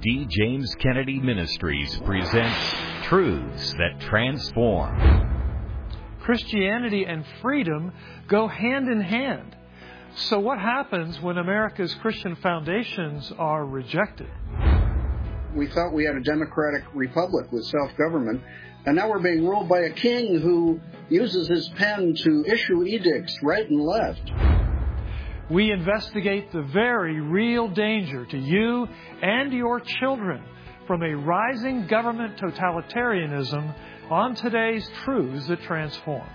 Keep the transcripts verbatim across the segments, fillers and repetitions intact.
D. James Kennedy Ministries presents Truths That Transform. Christianity and freedom go hand in hand. So what happens when America's Christian foundations are rejected? We thought we had a democratic republic with self-government, and now we're being ruled by a king who uses his pen to issue edicts right and left. We investigate the very real danger to you and your children from a rising government totalitarianism on today's Truths That Transform.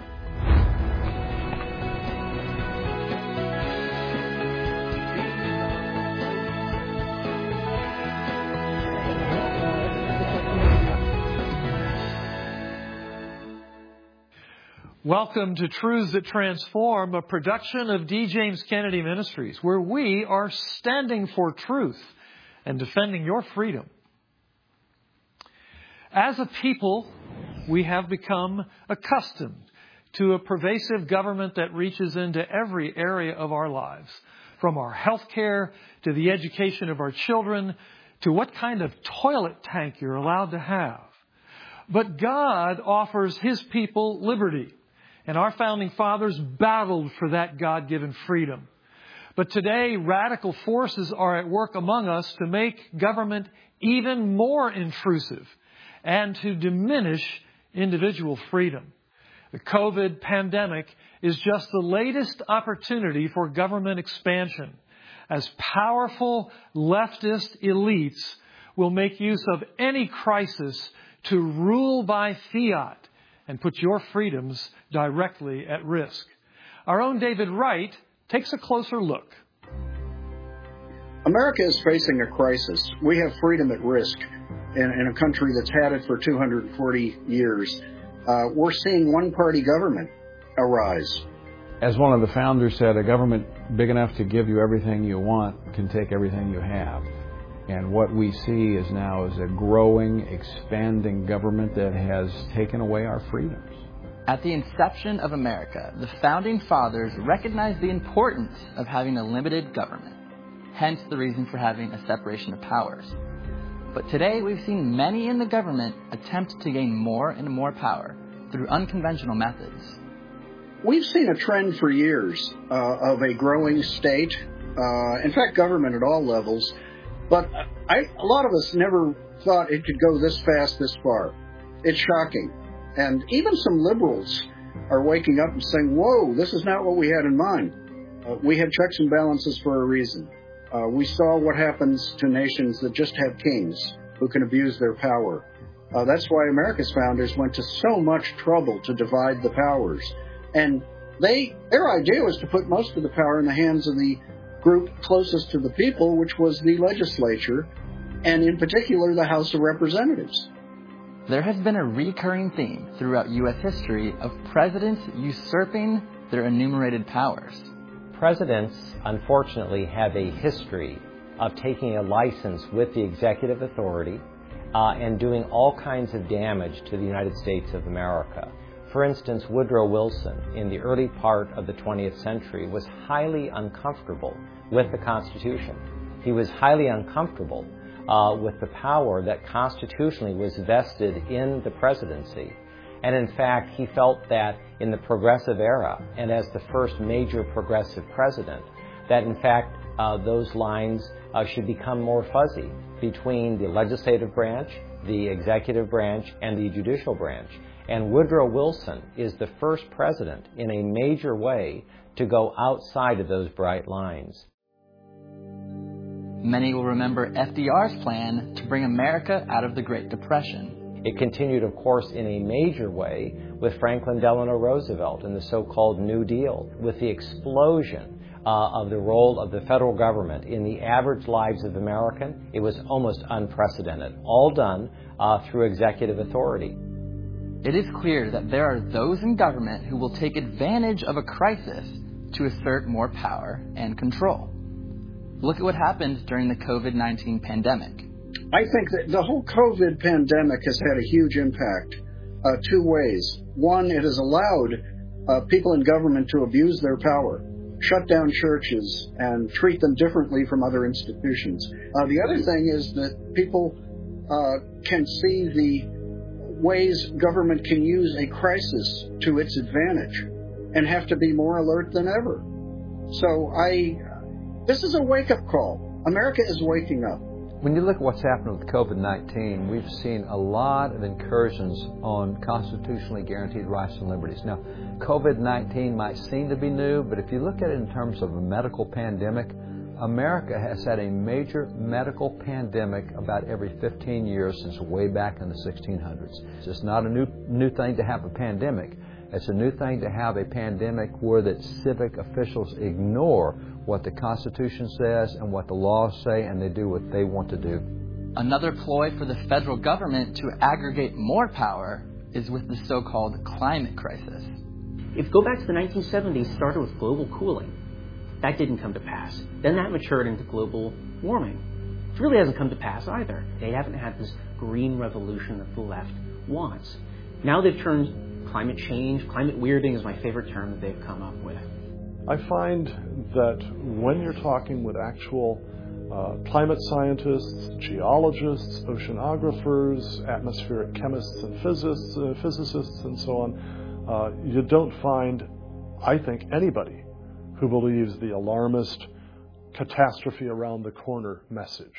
Welcome to Truths That Transform, a production of D. James Kennedy Ministries, where we are standing for truth and defending your freedom. As a people, we have become accustomed to a pervasive government that reaches into every area of our lives, from our health care to the education of our children to what kind of toilet tank you're allowed to have. But God offers His people liberty. And our founding fathers battled for that God-given freedom. But today, radical forces are at work among us to make government even more intrusive and to diminish individual freedom. The COVID pandemic is just the latest opportunity for government expansion, as powerful leftist elites will make use of any crisis to rule by fiat and put your freedoms directly at risk. Our own David Wright takes a closer look. America is facing a crisis. We have freedom at risk in, in a country that's had it for two hundred forty years. Uh, we're seeing one-party government arise. As one of the founders said, a government big enough to give you everything you want can take everything you have. And what we see is now is a growing, expanding government that has taken away our freedoms. At the inception of America, the Founding Fathers recognized the importance of having a limited government, hence the reason for having a separation of powers. But today we've seen many in the government attempt to gain more and more power through unconventional methods. We've seen a trend for years uh, of a growing state, uh, in fact government at all levels. But I, a lot of us never thought it could go this fast, this far. It's shocking. And even some liberals are waking up and saying, whoa, this is not what we had in mind. Uh, we had checks and balances for a reason. Uh, we saw what happens to nations that just have kings who can abuse their power. Uh, that's why America's founders went to so much trouble to divide the powers. And they, their idea was to put most of the power in the hands of the group closest to the people, which was the legislature, and in particular the House of Representatives. There has been a recurring theme throughout U S history of presidents usurping their enumerated powers. Presidents, unfortunately, have a history of taking a license with the executive authority uh, and doing all kinds of damage to the United States of America. For instance, Woodrow Wilson, in the early part of the twentieth century, was highly uncomfortable with the Constitution. He was highly uncomfortable uh, with the power that constitutionally was vested in the presidency. And in fact, he felt that in the progressive era, and as the first major progressive president, that in fact uh, those lines uh, should become more fuzzy between the legislative branch, the executive branch, and the judicial branch. And Woodrow Wilson is the first president in a major way to go outside of those bright lines. Many will remember F D R's plan to bring America out of the Great Depression. It continued, of course, in a major way with Franklin Delano Roosevelt and the so-called New Deal, with the explosion uh, of the role of the federal government in the average lives of Americans. It was almost unprecedented, all done uh, through executive authority. It is clear that there are those in government who will take advantage of a crisis to assert more power and control. Look at what happened during the COVID nineteen pandemic. I think that the whole COVID pandemic has had a huge impact uh, two ways. One, it has allowed uh, people in government to abuse their power. shut down churches and treat them differently from other institutions. Uh, the other thing is that people uh, can see the ways government can use a crisis to its advantage and have to be more alert than ever. So I, this is a wake-up call. America is waking up. When you look at what's happened with COVID nineteen, we've seen a lot of incursions on constitutionally guaranteed rights and liberties. Now, COVID nineteen might seem to be new, but if you look at it in terms of a medical pandemic, America has had a major medical pandemic about every fifteen years since way back in the sixteen hundreds. It's just not a new new thing to have a pandemic. It's a new thing to have a pandemic where that civic officials ignore what the Constitution says and what the laws say, and they do what they want to do. Another ploy for the federal government to aggregate more power is with the so-called climate crisis. If you go back to the nineteen seventies, it started with global cooling. That didn't come to pass. Then that matured into global warming. It really hasn't come to pass either. They haven't had this green revolution that the left wants. Now they've turned climate change, climate weirding is my favorite term that they've come up with. I find that when you're talking with actual uh, climate scientists, geologists, oceanographers, atmospheric chemists and physicists, uh, physicists and so on, uh, you don't find, I think, anybody who believes the alarmist catastrophe around the corner message.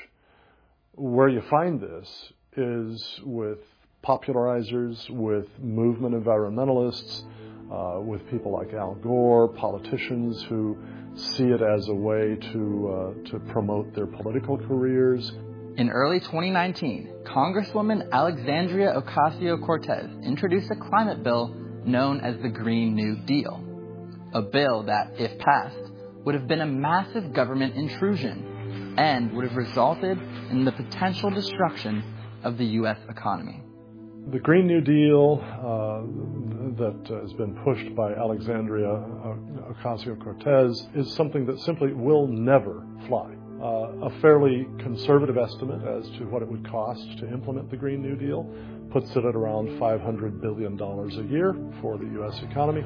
Where you find this is with popularizers, with movement environmentalists, uh, with people like Al Gore, politicians who see it as a way to uh, to promote their political careers. In early twenty nineteen, Congresswoman Alexandria Ocasio-Cortez introduced a climate bill known as the Green New Deal. A bill that, if passed, would have been a massive government intrusion and would have resulted in the potential destruction of the U S economy. The Green New Deal uh, that has been pushed by Alexandria Ocasio-Cortez is something that simply will never fly. Uh, a fairly conservative estimate as to what it would cost to implement the Green New Deal puts it at around five hundred billion dollars a year for the U S economy.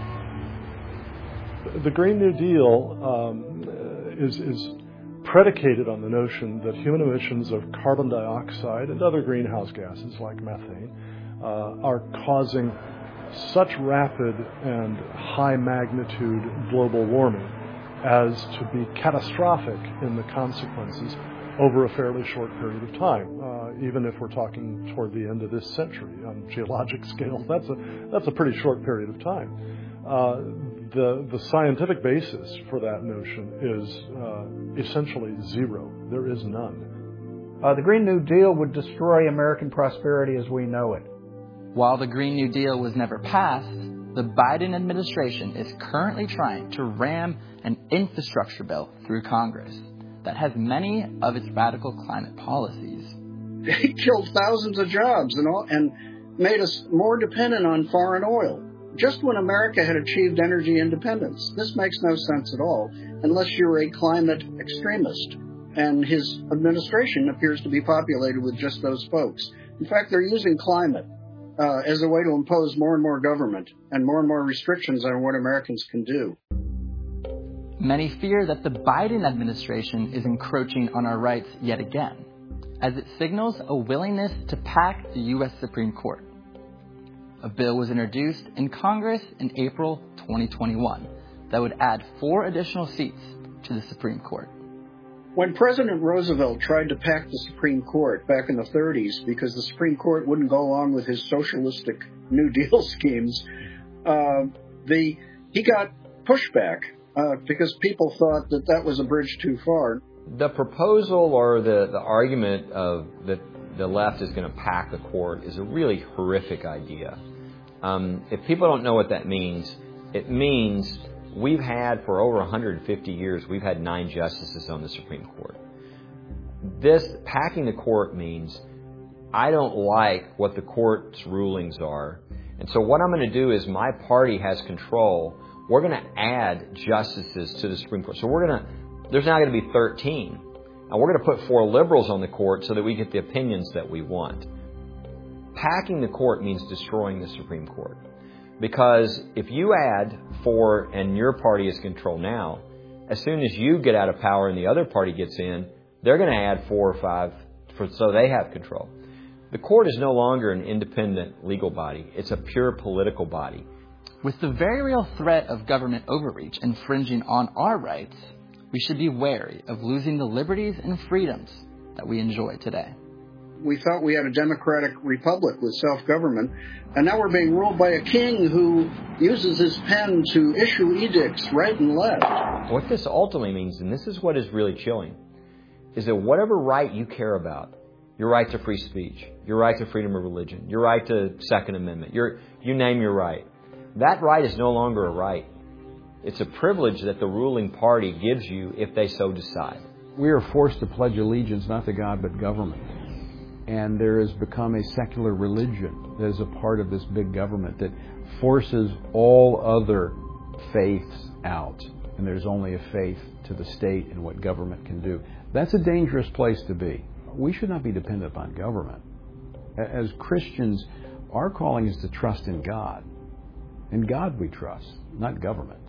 The Green New Deal um, is, is predicated on the notion that human emissions of carbon dioxide and other greenhouse gases like methane uh, are causing such rapid and high magnitude global warming as to be catastrophic in the consequences over a fairly short period of time. Uh, even if we're talking toward the end of this century on geologic scales, that's a that's a pretty short period of time. Uh, the the scientific basis for that notion is uh, essentially zero. There is none. Uh, the Green New Deal would destroy American prosperity as we know it. While the Green New Deal was never passed, the Biden administration is currently trying to ram an infrastructure bill through Congress that has many of its radical climate policies. It killed thousands of jobs and all, and made us more dependent on foreign oil, just when America had achieved energy independence. This makes no sense at all, unless you're a climate extremist. And his administration appears to be populated with just those folks. In fact, they're using climate uh, as a way to impose more and more government and more and more restrictions on what Americans can do. Many fear that the Biden administration is encroaching on our rights yet again, as it signals a willingness to pack the U S Supreme Court. A bill was introduced in Congress in April twenty twenty-one that would add four additional seats to the Supreme Court. When President Roosevelt tried to pack the Supreme Court back in the thirties because the Supreme Court wouldn't go along with his socialistic New Deal schemes, uh, the he got pushback uh, because people thought that that was a bridge too far. The proposal or the, the argument of that the left is going to pack the court is a really horrific idea. Um, if people don't know what that means, it means we've had, for over one hundred fifty years, we've had nine justices on the Supreme Court. This, packing the court means I don't like what the court's rulings are. And so what I'm going to do is my party has control. We're going to add justices to the Supreme Court. So we're going to, there's now going to be thirteen. And we're going to put four liberals on the court so that we get the opinions that we want. Packing the court means destroying the Supreme Court. Because if you add four and your party is controlled now, as soon as you get out of power and the other party gets in, they're going to add four or five for, so they have control. The court is no longer an independent legal body. It's a pure political body. With the very real threat of government overreach infringing on our rights, we should be wary of losing the liberties and freedoms that we enjoy today. We thought we had a democratic republic with self-government, and now we're being ruled by a king who uses his pen to issue edicts right and left. What this ultimately means, and this is what is really chilling, is that whatever right you care about, your right to free speech, your right to freedom of religion, your right to Second Amendment, your, you name your right, that right is no longer a right. It's a privilege that the ruling party gives you if they so decide. We are forced to pledge allegiance not to God but government. And there has become a secular religion that is a part of this big government that forces all other faiths out. And there's only a faith to the state and what government can do. That's a dangerous place to be. We should not be dependent upon government. As Christians, our calling is to trust in God. In God we trust, not government.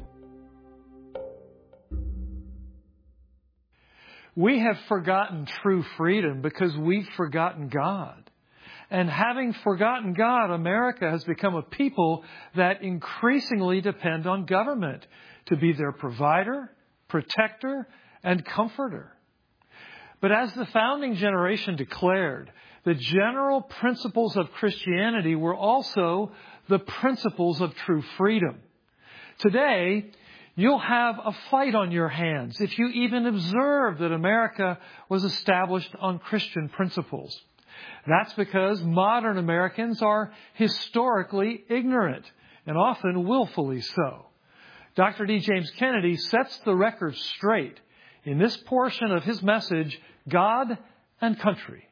We have forgotten true freedom because we've forgotten God. And having forgotten God, America has become a people that increasingly depend on government to be their provider, protector, and comforter. But as the founding generation declared, the general principles of Christianity were also the principles of true freedom. Today, you'll have a fight on your hands if you even observe that America was established on Christian principles. That's because modern Americans are historically ignorant, and often willfully so. Doctor D. James Kennedy sets the record straight in this portion of his message, God and Country.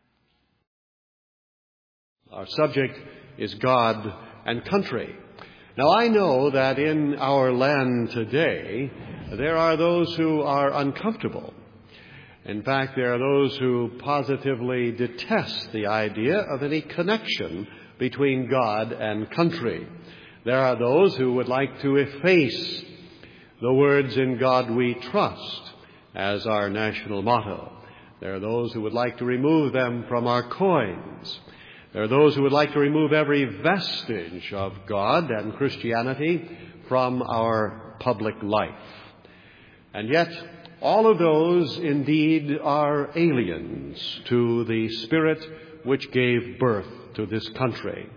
Our subject is God and Country. Now, I know that in our land today, there are those who are uncomfortable. In fact, there are those who positively detest the idea of any connection between God and country. There are those who would like to efface the words "In God We Trust" as our national motto. There are those who would like to remove them from our coins. There are those who would like to remove every vestige of God and Christianity from our public life. And yet, all of those indeed are aliens to the spirit which gave birth to this country.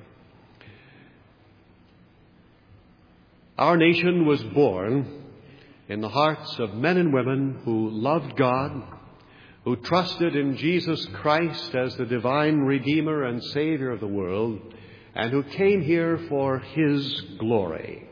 Our nation was born in the hearts of men and women who loved God, who trusted in Jesus Christ as the divine Redeemer and Savior of the world, and who came here for His glory,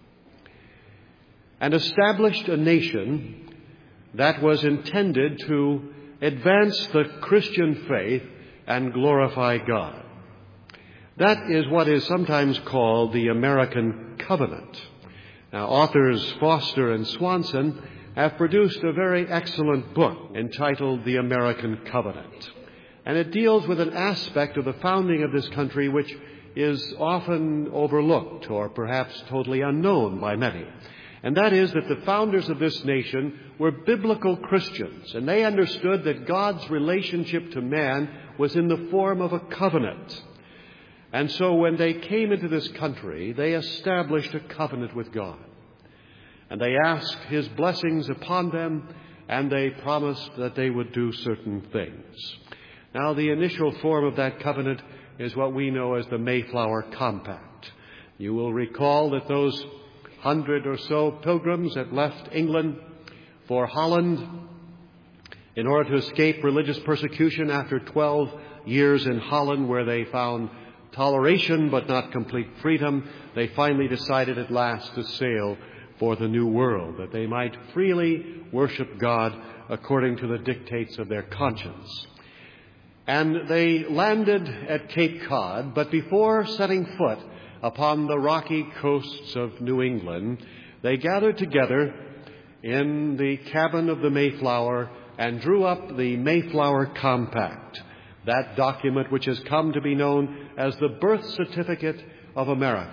and established a nation that was intended to advance the Christian faith and glorify God. That is what is sometimes called the American Covenant. Now, authors Foster and Swanson have produced a very excellent book entitled The American Covenant. And it deals with an aspect of the founding of this country which is often overlooked or perhaps totally unknown by many. And that is that the founders of this nation were biblical Christians, and they understood that God's relationship to man was in the form of a covenant. And so when they came into this country, they established a covenant with God. And they asked His blessings upon them, and they promised that they would do certain things. Now, the initial form of that covenant is what we know as the Mayflower Compact. You will recall that those hundred or so pilgrims that left England for Holland in order to escape religious persecution after twelve years in Holland, where they found toleration but not complete freedom, they finally decided at last to sail for the New World, that they might freely worship God according to the dictates of their conscience. And they landed at Cape Cod, but before setting foot upon the rocky coasts of New England, they gathered together in the cabin of the Mayflower and drew up the Mayflower Compact, that document which has come to be known as the birth certificate of America,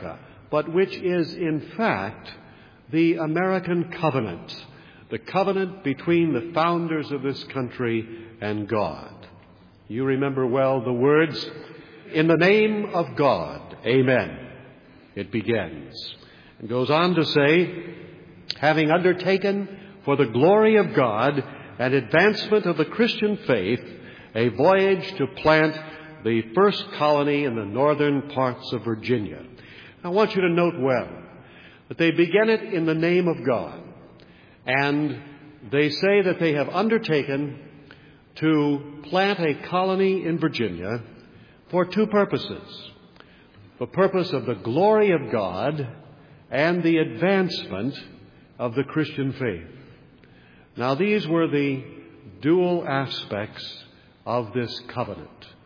but which is in fact the American covenant, the covenant between the founders of this country and God. You remember well the words, "In the name of God, amen." It begins and goes on to say, "Having undertaken for the glory of God and advancement of the Christian faith, a voyage to plant the first colony in the northern parts of Virginia." I want you to note well that they begin it in the name of God, and they say that they have undertaken to plant a colony in Virginia for two purposes: the purpose of the glory of God and the advancement of the Christian faith. Now, these were the dual aspects of this covenant.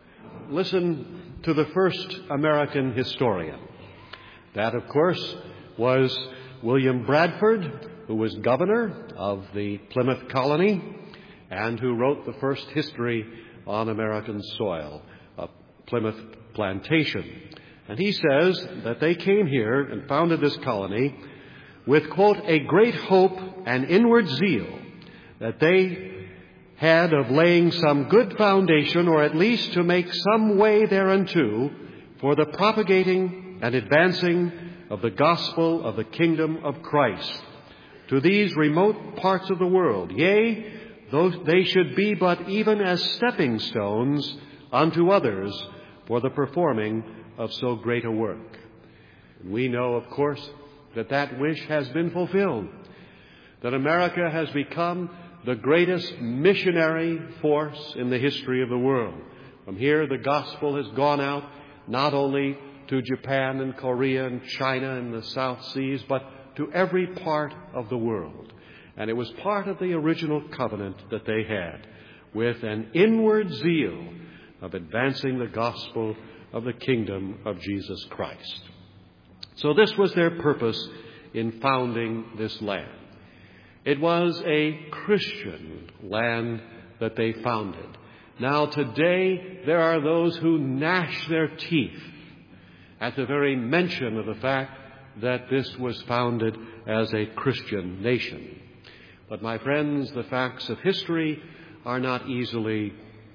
Listen to the first American historian. That, of course, was William Bradford, who was governor of the Plymouth colony and who wrote the first history on American soil, a Plymouth plantation. And he says that they came here and founded this colony with, quote, "a great hope and inward zeal that they had of laying some good foundation, or at least to make some way thereunto, for the propagating and advancing of the gospel of the kingdom of Christ to these remote parts of the world. Yea, though they should be but even as stepping stones unto others for the performing of so great a work." We know, of course, that that wish has been fulfilled, that America has become the greatest missionary force in the history of the world. From here, the gospel has gone out not only to Japan and Korea and China and the South Seas, but to every part of the world. And it was part of the original covenant that they had, with an inward zeal of advancing the gospel of the kingdom of Jesus Christ. So this was their purpose in founding this land. It was a Christian land that they founded. Now today there are those who gnash their teeth at the very mention of the fact that this was founded as a Christian nation. But my friends, the facts of history are not easily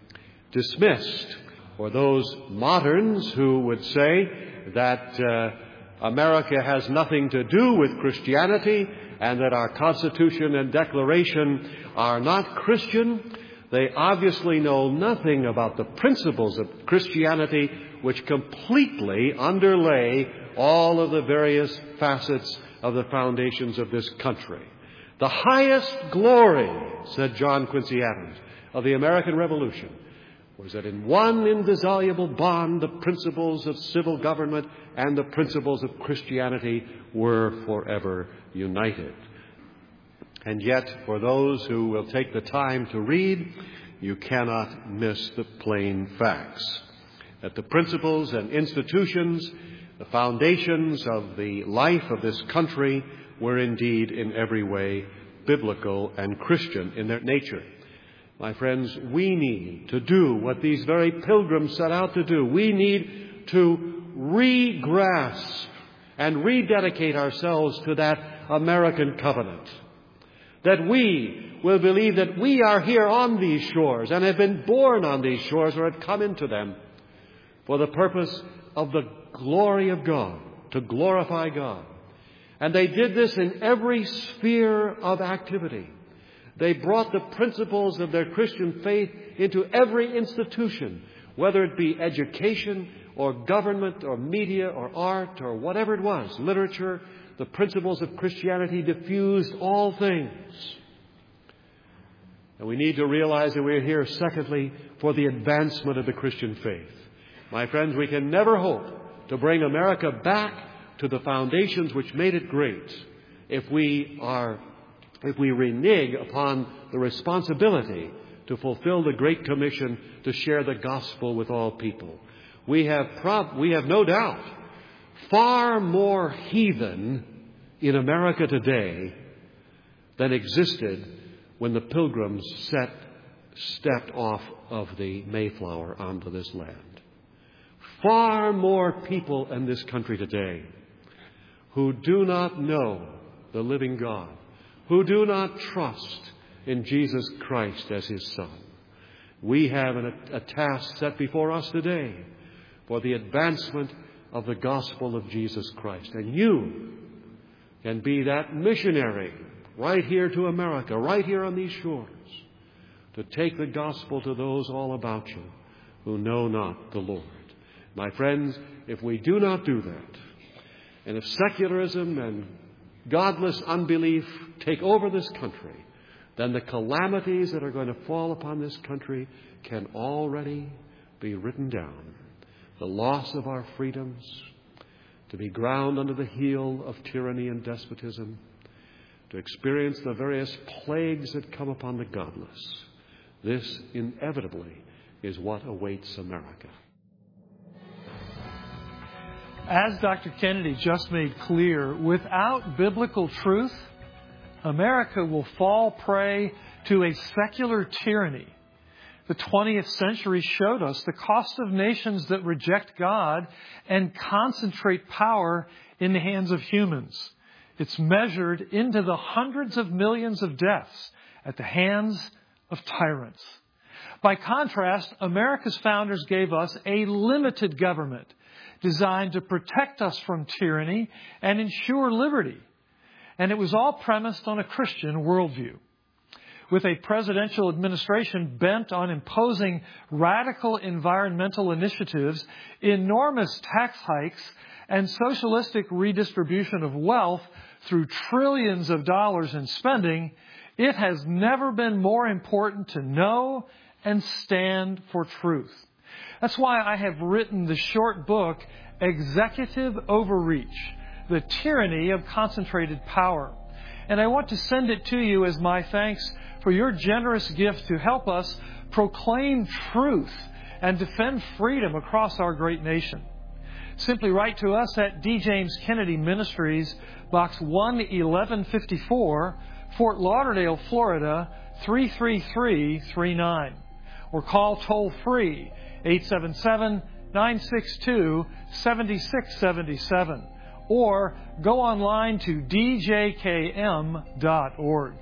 dismissed. For those moderns who would say that uh, America has nothing to do with Christianity and that our Constitution and Declaration are not Christian, they obviously know nothing about the principles of Christianity which completely underlay all of the various facets of the foundations of this country. The highest glory, said John Quincy Adams, of the American Revolution was that in one indissoluble bond the principles of civil government and the principles of Christianity were forever united. And yet, for those who will take the time to read, you cannot miss the plain facts. That the principles and institutions, the foundations of the life of this country were indeed in every way biblical and Christian in their nature. My friends, we need to do what these very pilgrims set out to do. We need to re-grasp and rededicate ourselves to that American covenant. That we will believe that we are here on these shores and have been born on these shores or have come into them for the purpose of the glory of God, to glorify God. And they did this in every sphere of activity. They brought the principles of their Christian faith into every institution, whether it be education or government or media or art or whatever it was, literature. The principles of Christianity diffused all things. And we need to realize that we're here, secondly, for the advancement of the Christian faith. My friends, we can never hope to bring America back to the foundations which made it great if we are, if we renege upon the responsibility to fulfill the Great Commission to share the gospel with all people. We have, prob- we have no doubt far more heathen in America today than existed when the pilgrims set, stepped off of the Mayflower onto this land. Far more people in this country today who do not know the living God, who do not trust in Jesus Christ as His Son. We have an, a task set before us today for the advancement of the gospel of Jesus Christ. And you can be that missionary right here to America, right here on these shores, to take the gospel to those all about you who know not the Lord. My friends, if we do not do that, and if secularism and godless unbelief take over this country, then the calamities that are going to fall upon this country can already be written down. The loss of our freedoms, to be ground under the heel of tyranny and despotism, to experience the various plagues that come upon the godless. This inevitably is what awaits America. As Doctor Kennedy just made clear, without biblical truth, America will fall prey to a secular tyranny. The twentieth century showed us the cost of nations that reject God and concentrate power in the hands of humans. It's measured into the hundreds of millions of deaths at the hands of tyrants. By contrast, America's founders gave us a limited government designed to protect us from tyranny and ensure liberty. And it was all premised on a Christian worldview. With a presidential administration bent on imposing radical environmental initiatives, enormous tax hikes, and socialistic redistribution of wealth through trillions of dollars in spending, it has never been more important to know and stand for truth. That's why I have written the short book, Executive Overreach, The Tyranny of Concentrated Power. And I want to send it to you as my thanks for your generous gift to help us proclaim truth and defend freedom across our great nation. Simply write to us at D. James Kennedy Ministries, Box one eleven fifty-four, Fort Lauderdale, Florida, three three three three nine. Or call toll-free eight seven seven, nine six two, seven six seven seven. Or go online to d j k m dot org.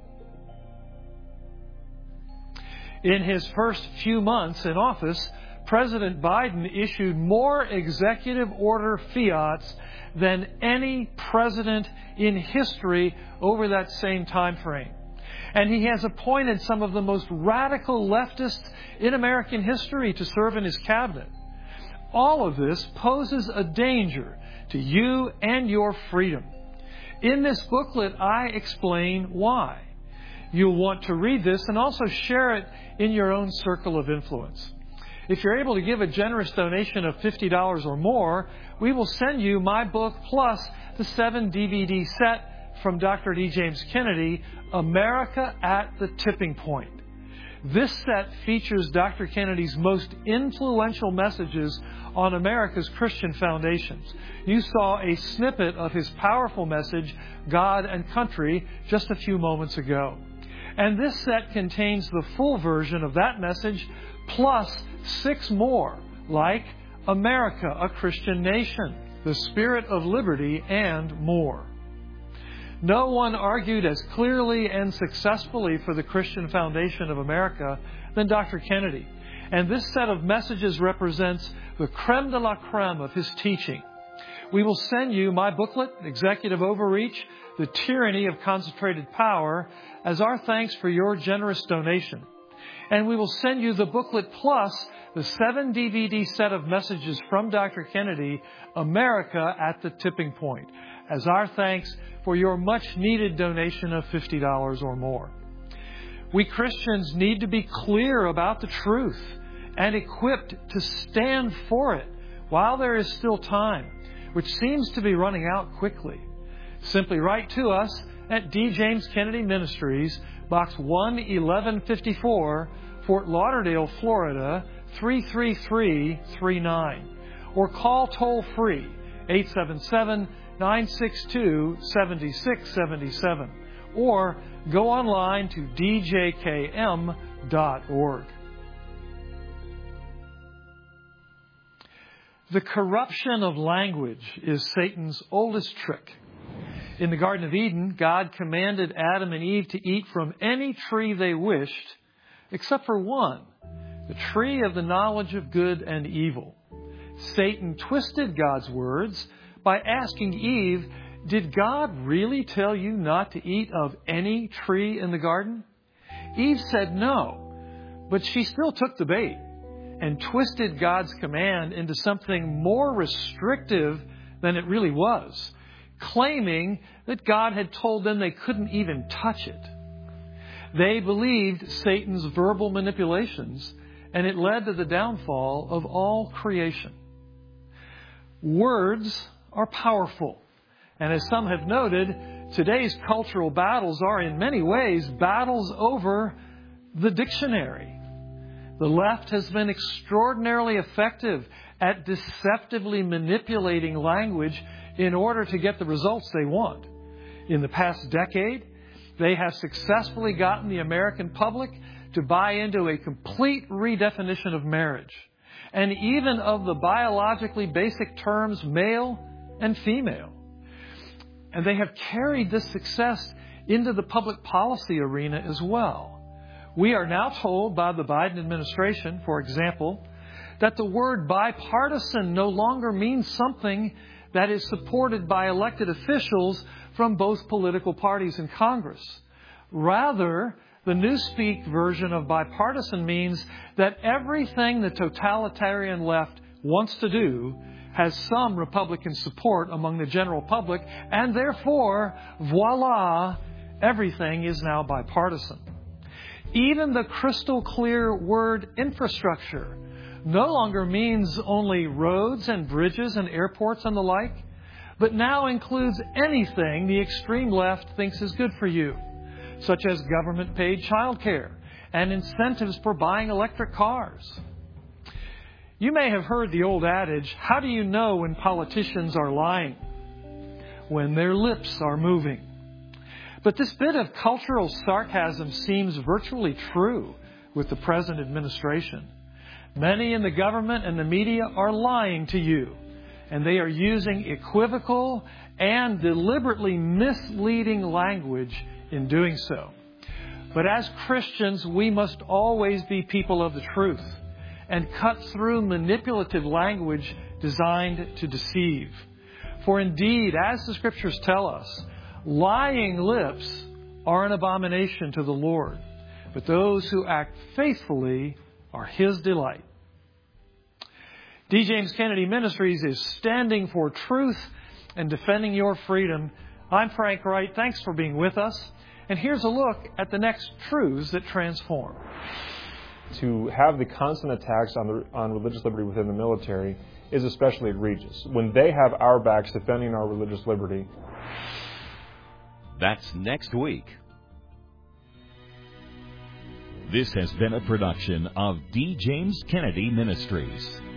In his first few months in office, President Biden issued more executive order fiats than any president in history over that same time frame. And he has appointed some of the most radical leftists in American history to serve in his cabinet. All of this poses a danger to you and your freedom. In this booklet, I explain why. You'll want to read this and also share it in your own circle of influence. If you're able to give a generous donation of fifty dollars or more, we will send you my book plus the seven D V D set from Doctor D. James Kennedy, America at the Tipping Point. This set features Doctor Kennedy's most influential messages on America's Christian foundations. You saw a snippet of his powerful message, God and Country, just a few moments ago. And this set contains the full version of that message, plus six more, like America, a Christian Nation, The Spirit of Liberty, and more. No one argued as clearly and successfully for the Christian foundation of America than Doctor Kennedy. And this set of messages represents the creme de la creme of his teaching. We will send you my booklet, Executive Overreach, The Tyranny of Concentrated Power, as our thanks for your generous donation. And we will send you the booklet plus the seven D V D set of messages from Doctor Kennedy, America at the Tipping Point, as our thanks for your much-needed donation of fifty dollars or more. We Christians need to be clear about the truth and equipped to stand for it while there is still time, which seems to be running out quickly. Simply write to us at D. James Kennedy Ministries, Box one eleven fifty-four, Fort Lauderdale, Florida, three three three three nine. Or call toll-free eight seven seven, nine six two, seven six seven seven. Or go online to d j k m dot org. The corruption of language is Satan's oldest trick. In the Garden of Eden, God commanded Adam and Eve to eat from any tree they wished, except for one, the tree of the knowledge of good and evil. Satan twisted God's words by asking Eve, "Did God really tell you not to eat of any tree in the garden?" Eve said no, but she still took the bait and twisted God's command into something more restrictive than it really was, claiming that God had told them they couldn't even touch it. They believed Satan's verbal manipulations, and it led to the downfall of all creation. Words are powerful, and as some have noted, today's cultural battles are in many ways battles over the dictionary. The left has been extraordinarily effective at deceptively manipulating language in order to get the results they want. In the past decade, they have successfully gotten the American public to buy into a complete redefinition of marriage, and even of the biologically basic terms male and female. And they have carried this success into the public policy arena as well. We are now told by the Biden administration, for example, that the word bipartisan no longer means something that is supported by elected officials from both political parties in Congress. Rather, the newspeak version of bipartisan means that everything the totalitarian left wants to do has some Republican support among the general public, and therefore, voila, everything is now bipartisan. Even the crystal clear word infrastructure no longer means only roads and bridges and airports and the like, but now includes anything the extreme left thinks is good for you, such as government-paid childcare and incentives for buying electric cars. You may have heard the old adage, how do you know when politicians are lying? When their lips are moving. But this bit of cultural sarcasm seems virtually true with the present administration. Many in the government and the media are lying to you, and they are using equivocal and deliberately misleading language in doing so. But as Christians, we must always be people of the truth and cut through manipulative language designed to deceive. For indeed, as the Scriptures tell us, lying lips are an abomination to the Lord, but those who act faithfully are His delight. D. James Kennedy Ministries is standing for truth and defending your freedom. I'm Frank Wright. Thanks for being with us. And here's a look at the next truths that transform. To have the constant attacks on, the, on religious liberty within the military is especially egregious. When they have our backs defending our religious liberty. That's next week. This has been a production of D. James Kennedy Ministries.